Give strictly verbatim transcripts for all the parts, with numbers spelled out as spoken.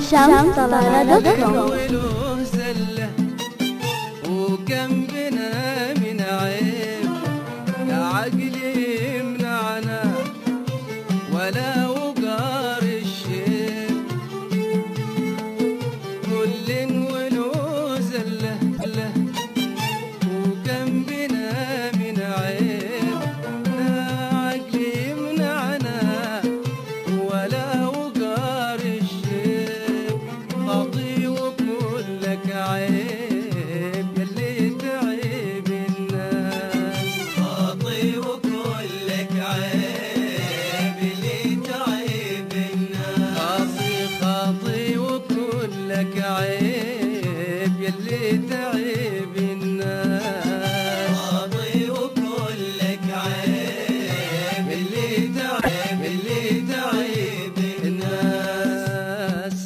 شمس طلالة دوت كوم. وكم بنا من عيب يا عقلي يمنعنا ولا وقار الشيب، كل ولو زله له. وكم بنا من عيب لا عقلي يمنعنا ولا وقار الشيب، خاطي وكلك عيب يلي تعيب الناس، خاطي وكلك عيب يلي تعيب الناس، خاطي خاطي وكلك عيب يلي تعيب الناس، خاطي وكلك عيب يلي تعيب يلي تعيب الناس.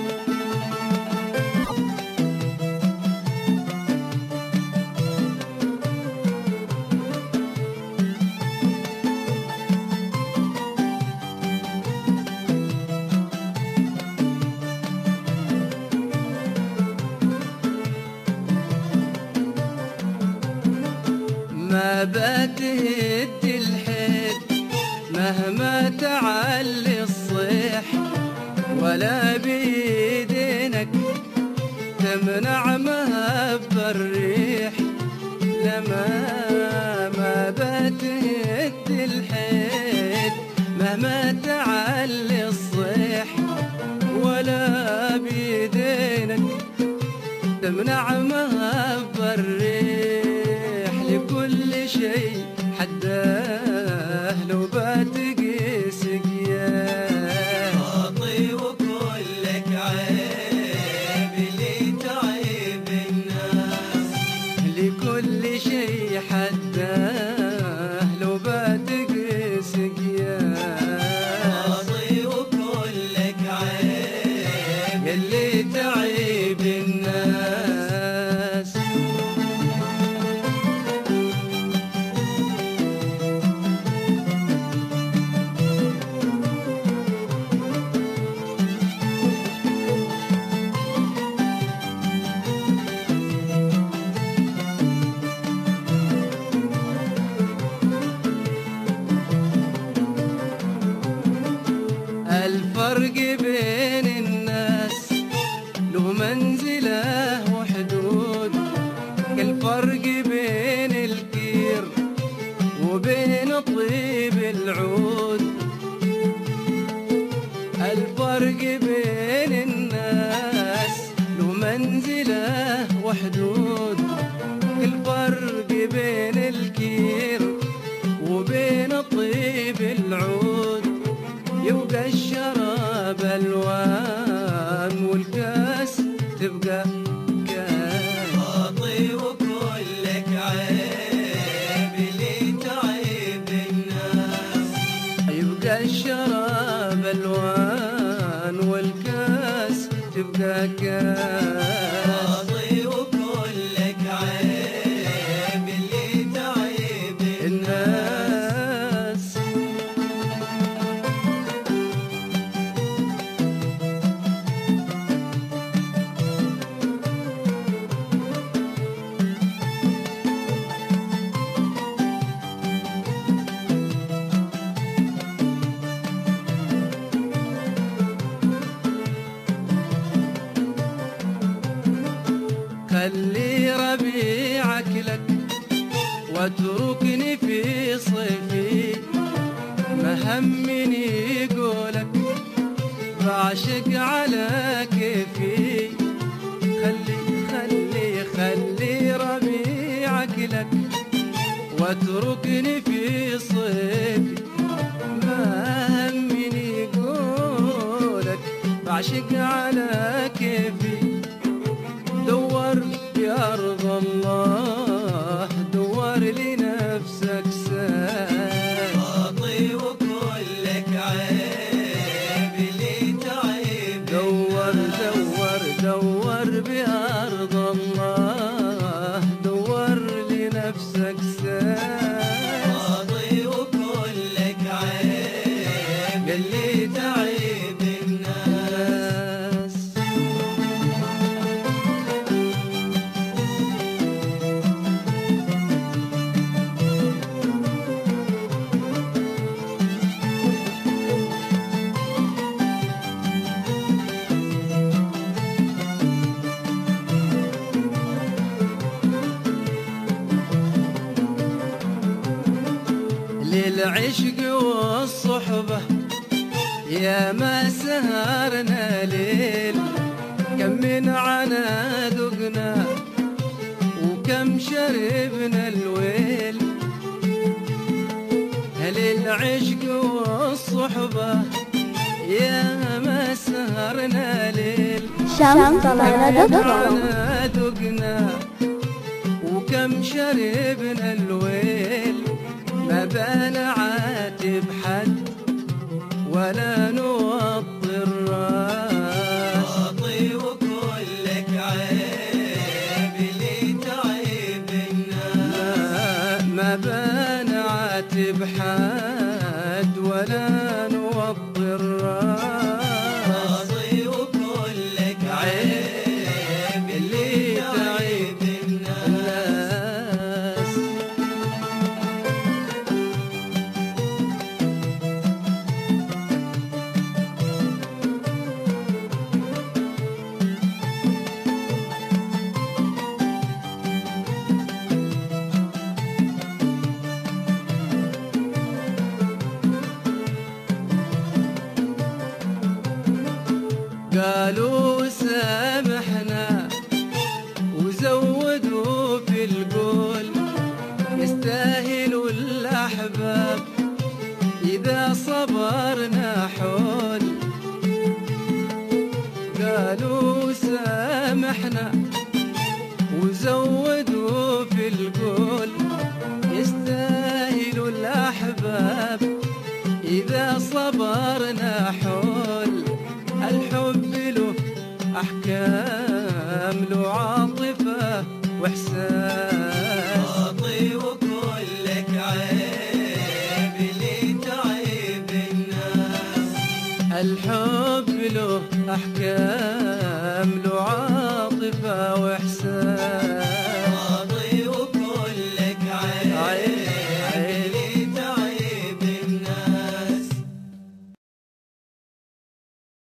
ما بتهد الحيل مهما تعلي الصيح، ولا بيدينك تمنع مهب الريح، لما ما بتهد الحيل مهما تعلي الصيح، ولا بيدينك تمنع مهب الريح، لكل شيء حداه لو بتقيس قياه، خاطي وكلك عيب اللي تعيب الناس، لكل شيء حداه لو بتقيس قياه، خاطي وكلك عيب اللي تعيب الناس. الفرق بين الناس له منزله وحدود، كالفرق بين الكير وبين طيب العود، الفرق بين الناس له منزله وحدود، كالفرق بين الكير وبين طيب العود، يبقى الشراب الوان والكاس تبقى كاس، خاطي وكلك عيب اللي تعيب الناس، يبقى الشراب الوان والكاس تبقى كاس، خاطي وكلك عيب اللي تعيب الناس. خلي ربيعك لك واتركني في صيفي، ما همني قولك بعشق على كيفي، خلي خلي خلي ربيعك لك واتركني في صيفي، ما همني قولك بعشق على كيفي، دور يا أرض الله دور لنفسك سال، خاطي وكلك عيب اللي تعيب، دور دور دور بأرض الله دور لنفسك سال، خاطي وكلك عيب اللي تعيب الناس. للعشق والصحبة يا ما سهرنا ليل، كم من عنا ذقنا وكم شربنا الويل. للعشق والصحبة يا ما سهرنا ليل، شمطلالة دوت كوم. عنا ذقنا وكم شربنا الويل. ما بنعاتب حد ولا نوطي الراس، واطي وكلك عيب اللي تعيب الناس. ما بنعاتب حد ولا نوطي الراس، واطي وكلك عيب اللي تعيب الناس. قالوا سامحنا وزودوا في القول، يستاهلوا الأحباب إذا صبرنا حول. قالوا سامحنا وزودوا في القول، يستاهلوا الأحباب إذا صبرنا حول. الحب له أحكام، له عاطفة وإحساس. واطي وكلك عيب اللي تعيب الناس. الحب له أحكام، له عاطفة وإحساس.